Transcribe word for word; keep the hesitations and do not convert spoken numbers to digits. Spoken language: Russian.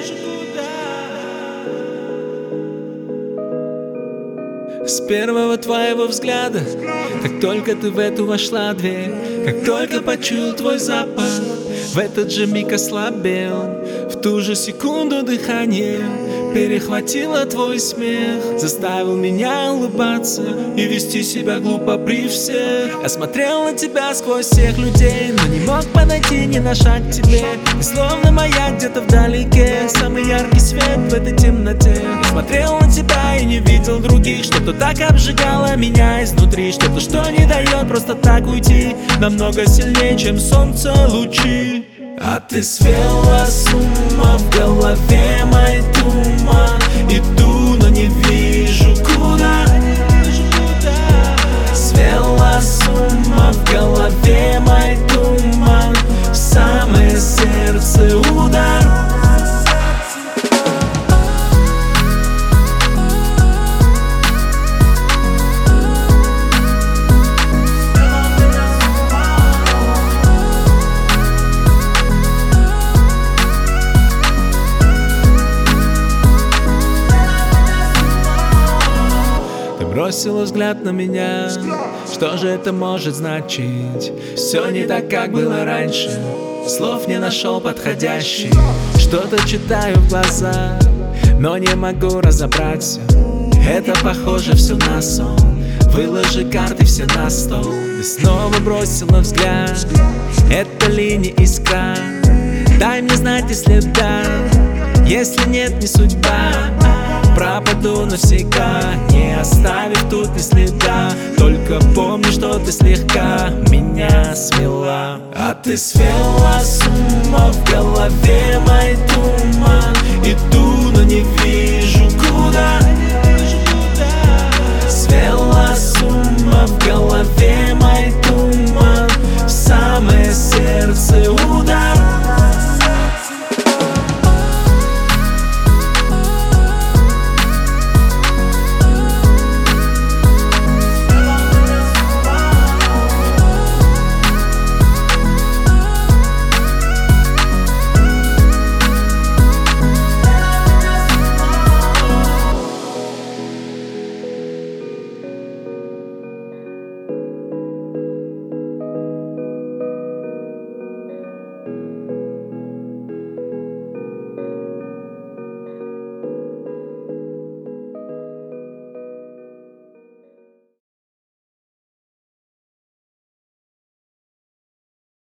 вижу куда. С первого твоего взгляда, как только ты в эту вошла дверь, как только почуял твой запах, в этот же миг ослабел. В ту же секунду дыхание перехватило твой смех, заставил меня улыбаться и вести себя глупо при всех. Я смотрел на тебя сквозь всех людей, но не мог подойти ни на шаг к тебе. И словно маяк где-то вдалеке, самый яркий свет в этой темноте. Я смотрел на тебя и не видел других, что-то так обжигало меня изнутри, что-то, что не дает просто так уйти, намного сильнее, чем солнце лучи. А ты свела с ума, в голове мой туман. Иду, но не вижу куда. Свела с ума, в голове мой туман, в самое сердце удар. Бросила взгляд на меня, что же это может значить? Все не так, как было раньше, слов не нашел подходящих. Что-то читаю в глаза, но не могу разобраться. Это похоже все на сон. Выложи карты все на стол. Ты снова бросила взгляд, это линия искра. Дай мне знать, если да, если нет, не судьба. Пропаду навсегда, не оставив тут ни следа. Только помни, что ты слегка меня свела. А ты свела с ума.